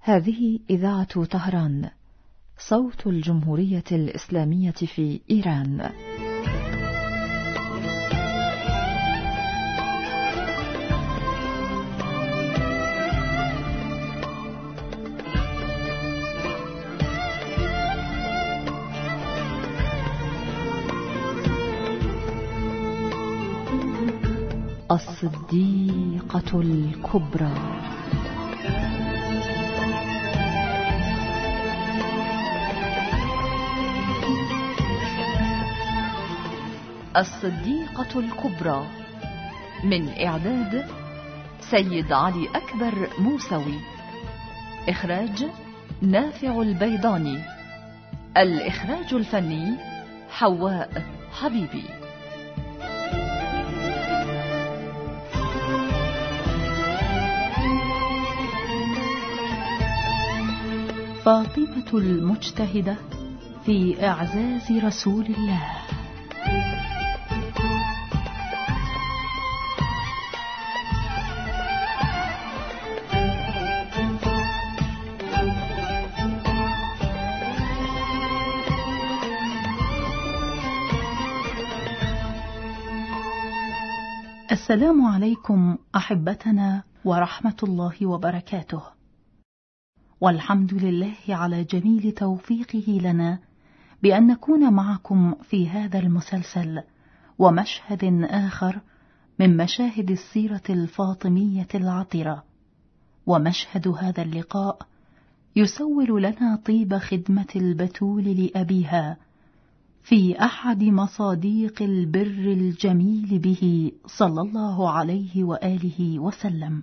هذه إذاعة طهران، صوت الجمهورية الإسلامية في إيران. الصديقة الكبرى. الصديقة الكبرى، من إعداد سيد علي أكبر موسوي، إخراج نافع البيضاني، الإخراج الفني حواء حبيبي. فاطمة المجتهدة في إعزاز رسول الله. السلام عليكم أحبتنا ورحمة الله وبركاته، والحمد لله على جميل توفيقه لنا بأن نكون معكم في هذا المسلسل ومشهد آخر من مشاهد السيرة الفاطمية العطرة. ومشهد هذا اللقاء يسول لنا طيب خدمة البتول لأبيها في أحد مصاديق البر الجميل به صلى الله عليه وآله وسلم.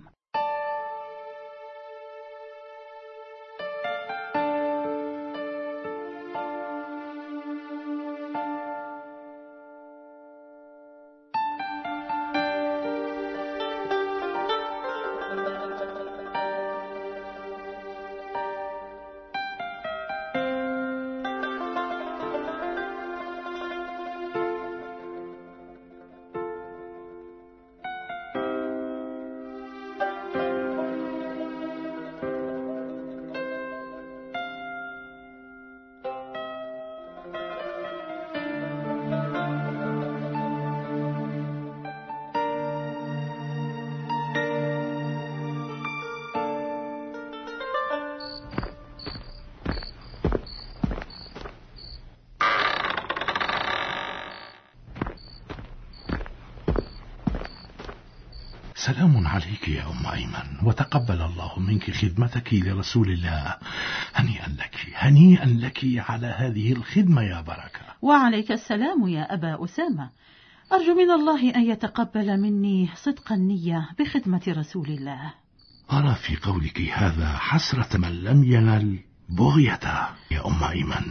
سلام عليك يا أم أيمن، وتقبل الله منك خدمتك لرسول الله. هنيئا لك على هذه الخدمة يا بركة. وعليك السلام يا أبا أسامة. أرجو من الله أن يتقبل مني صدق النية بخدمة رسول الله. أرى في قولك هذا حسرة من لم ينل بغيته يا أم أيمن.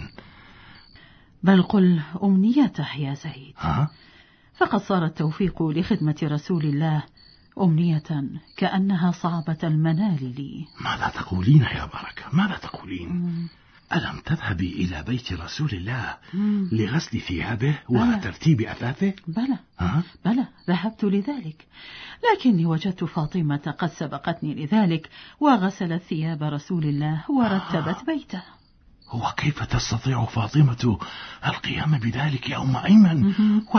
بل قل أمنيته يا زيد. فقد صار التوفيق لخدمة رسول الله أمنية كأنها صعبة المنال لي. ماذا تقولين يا بركة؟ ماذا تقولين؟ ألم تذهبي إلى بيت رسول الله لغسل ثيابه وترتيب أثاثه؟ بلى ذهبت لذلك، لكني وجدت فاطمة قد سبقتني لذلك وغسلت ثياب رسول الله ورتبت بيته. وكيف تستطيع فاطمة القيام بذلك يا أم أيمن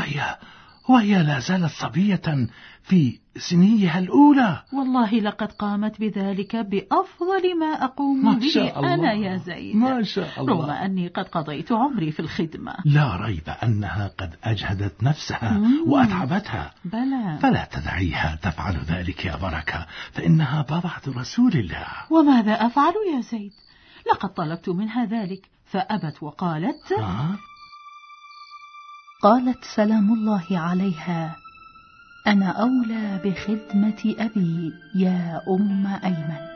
وهي لا زالت صبية في سنيها الأولى؟ والله لقد قامت بذلك بأفضل ما أقوم به أنا يا زيد، ما شاء الله، رغم أني قد قضيت عمري في الخدمة. لا ريب أنها قد أجهدت نفسها وأتعبتها. بلى، فلا تدعيها تفعل ذلك يا بركة، فإنها بضعة رسول الله. وماذا أفعل يا زيد؟ لقد طلبت منها ذلك فأبت وقالت قالت سلام الله عليها: أنا أولى بخدمة أبي يا أم أيمن.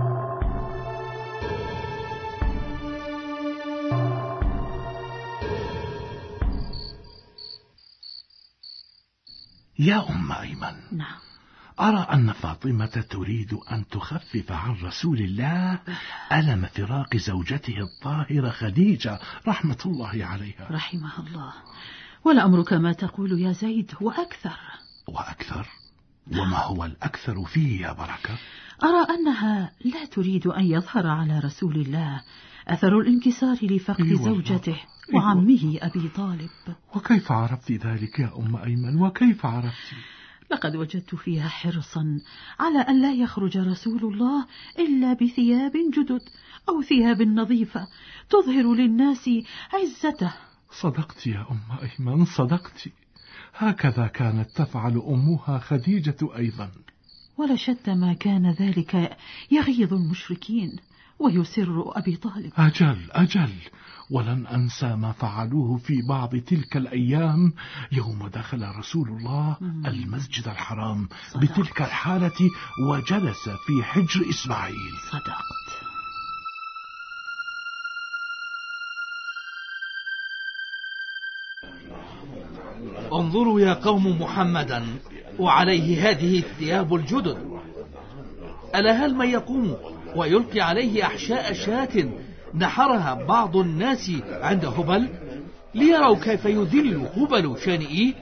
يا أم أيمن، نعم. أرى أن فاطمة تريد أن تخفف عن رسول الله ألم فراق زوجته الطاهرة خديجة رحمة الله عليها. رحمها الله. والأمر كما تقول يا زيد وأكثر. وأكثر؟ وما هو الأكثر فيه يا بركة؟ أرى أنها لا تريد أن يظهر على رسول الله أثر الانكسار لفقد زوجته وعمه أبي طالب. وكيف عرفت ذلك يا أم أيمن؟ وكيف عرفت؟ لقد وجدت فيها حرصا على أن لا يخرج رسول الله إلا بثياب جدد أو ثياب نظيفة تظهر للناس عزته. صدقت يا أم أيمن، صدقت. هكذا كانت تفعل أمها خديجة أيضا. ولشد ما كان ذلك يغيظ المشركين ويسر أبي طالب. أجل، ولن أنسى ما فعلوه في بعض تلك الأيام يوم دخل رسول الله المسجد الحرام بتلك الحالة وجلس في حجر إسماعيل. صدقت. انظروا يا قوم محمدا وعليه هذه الثياب الجدد، ألا هل من يقوم ويلقي عليه أحشاء شاة نحرها بعض الناس عند هبل ليروا كيف يذل هبل شانئيه؟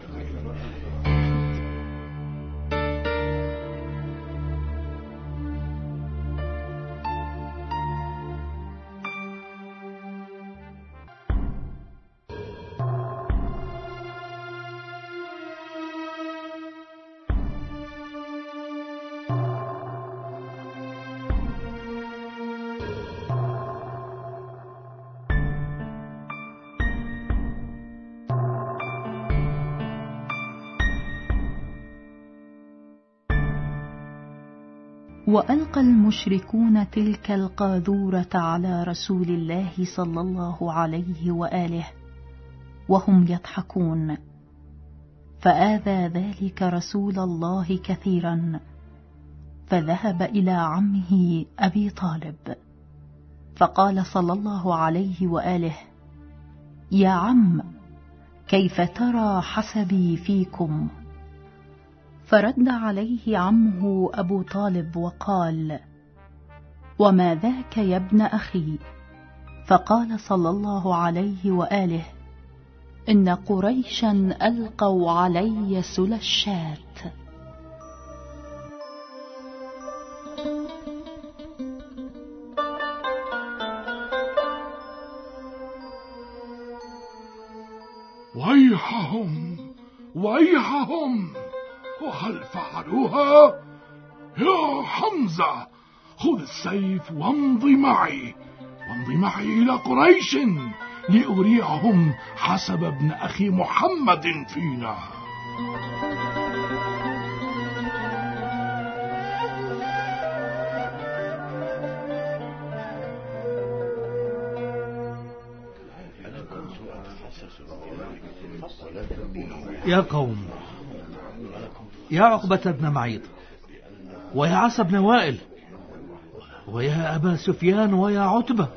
وألقى المشركون تلك القاذورة على رسول الله صلى الله عليه وآله وهم يضحكون، فآذى ذلك رسول الله كثيرا، فذهب إلى عمه أبي طالب فقال صلى الله عليه وآله: يا عم، كيف ترى حسبي فيكم؟ فرد عليه عمه أبو طالب وقال: وما ذاك يا ابن أخي؟ فقال صلى الله عليه وآله: إن قريشا ألقوا علي سل الشاة. ويحهم، وهل فعلوها؟ يا حمزة، خذ السيف وامضي معي إلى قريش لأريعهم حسب ابن أخي محمد فينا. يا قوم، يا عقبة بن معيط، ويا عاص بن وائل، ويا أبا سفيان، ويا عتبة،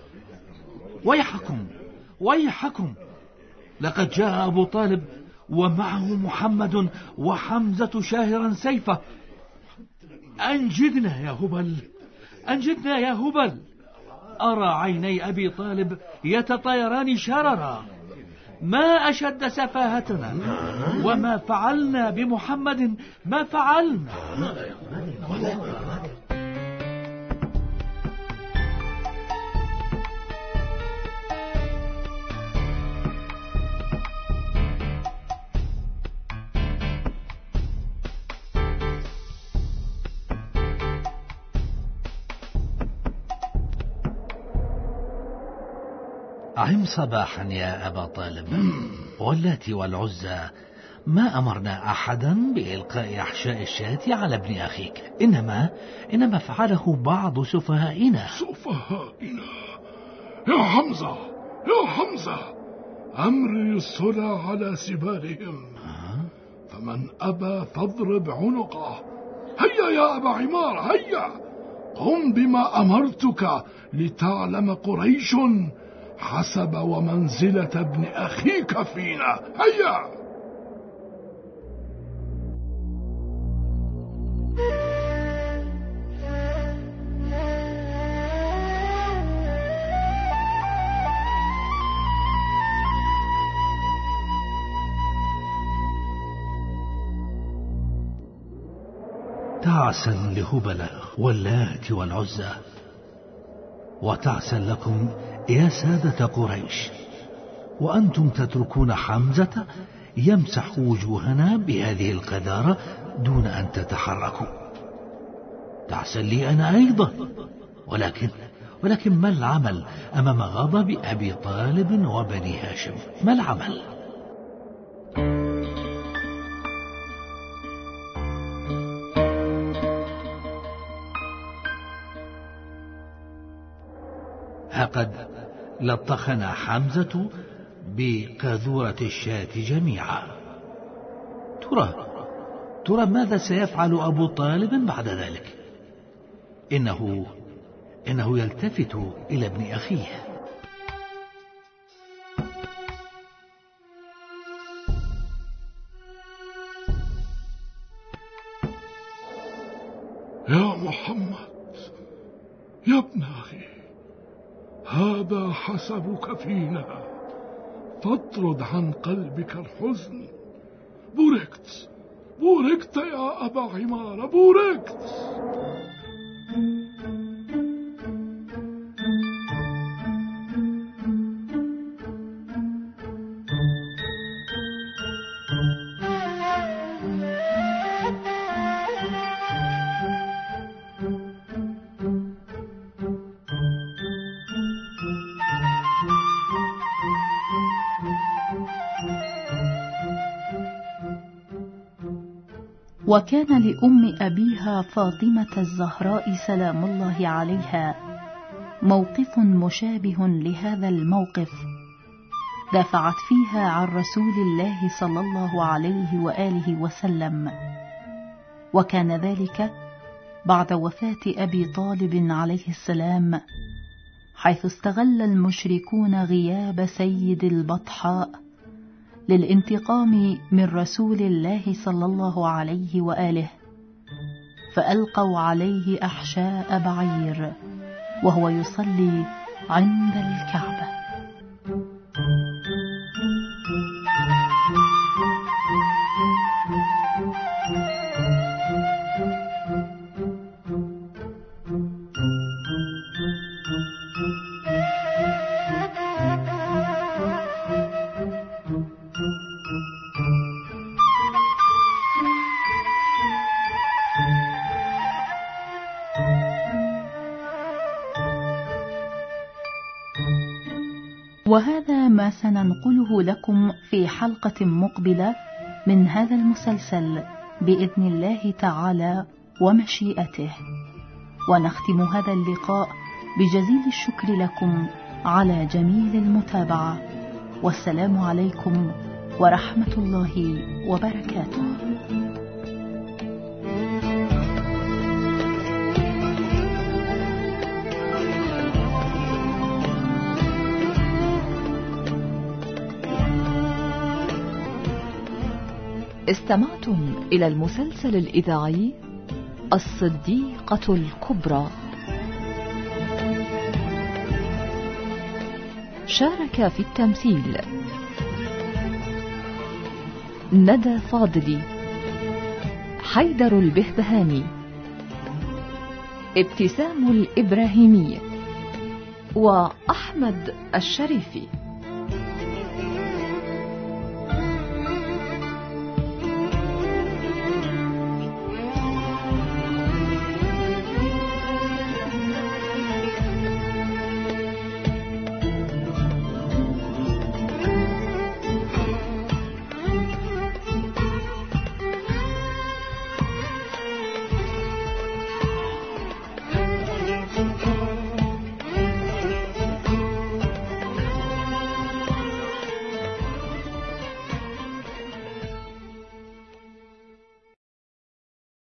ويحكم، لقد جاء أبو طالب ومعه محمد وحمزة شاهرا سيفه. أنجدنا يا هبل، أرى عيني أبي طالب يتطيران شررا. ما أشد سفاهتنا، وما فعلنا بمحمد ما فعلنا. عم صباحا يا أبا طالب، واللات والعزى ما أمرنا أحدا بإلقاء أحشاء الشاة على ابن أخيك، إنما فعله بعض سفهائنا. يا حمزة، أمري الصلى على سبالهم، فمن أبى فاضرب عنقه. هيا يا أبا عمار، هيا قم بما أمرتك لتعلم قريش حسب ومنزلة ابن أخيك فينا. هيا. تعسا لهبل واللات والعزى. وتعسا لكم يا سادة قريش، وأنتم تتركون حمزة يمسح وجوهنا بهذه القذارة دون أن تتحركوا. تعسا لي أنا أيضا، ولكن ما العمل أمام غضب أبي طالب وبني هاشم؟ ما العمل؟ لقد لطخنا حمزة بقاذورة الشاة جميعا. ترى ماذا سيفعل أبو طالب بعد ذلك؟ إنه يلتفت إلى ابن أخيه. يا محمد يا ابن أخي، هذا حسبك فينا، فاطرد عن قلبك الحزن. بوركت يا أبا عمارة، بوركت. وكان لأم أبيها فاطمة الزهراء سلام الله عليها موقف مشابه لهذا الموقف، دافعت فيها عن رسول الله صلى الله عليه وآله وسلم، وكان ذلك بعد وفاة أبي طالب عليه السلام، حيث استغل المشركون غياب سيد البطحاء للانتقام من رسول الله صلى الله عليه وآله، فألقوا عليه أحشاء بعير وهو يصلي عند الكعبة. وهذا ما سننقله لكم في حلقة مقبلة من هذا المسلسل بإذن الله تعالى ومشيئته. ونختم هذا اللقاء بجزيل الشكر لكم على جميل المتابعة، والسلام عليكم ورحمة الله وبركاته. استمعتم إلى المسلسل الإذاعي الصديقة الكبرى. شارك في التمثيل ندى فاضلي، حيدر البهبهاني، ابتسام الإبراهيمي، وأحمد الشريفي.